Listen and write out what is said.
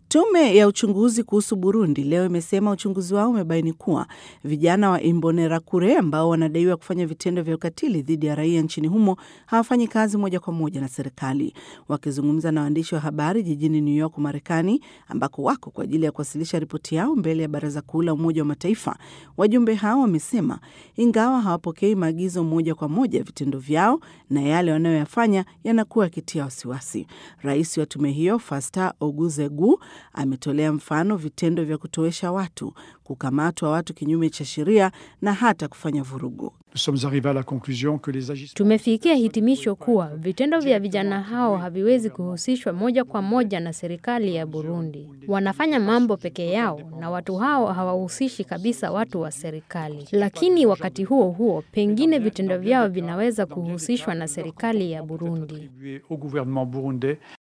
Tume ya uchunguzi kuhusu Burundi leo imesema uchunguzi wao umebaini kuwa vijana wa Imbonerakure ambao wanadaiwa kufanya vitendo vya ukatili dhidi ya raia nchini humo hawafanyi kazi moja kwa moja na serikali. Wakizungumza na waandishi wa habari jijini New York, Marekani, ambako wako kwa ajili ya kuwasilisha ripoti yao mbele ya Baraza Kuu la Umoja wa Mataifa, wajumbe hao wamesema ingawa hawapokei maagizo moja kwa moja, vitendo vyao na yale wanayoyafanya yanakuwa yakitia wasiwasi. Rais wa tume hiyo, Faustin Oguzegu, ametolea mfano vitendo vya kutowesha watu, kukamatwa watu kinyume cha sheria na hata kufanya vurugu. Tumefikia hitimisho kuwa vitendo vya vijana hao haviwezi kuhusishwa moja kwa moja na serikali ya Burundi. Wanafanya mambo peke yao na watu hao hawahusishi kabisa watu wa serikali. Lakini wakati huo huo, pengine vitendo vyao vinaweza kuhusishwa na serikali ya Burundi.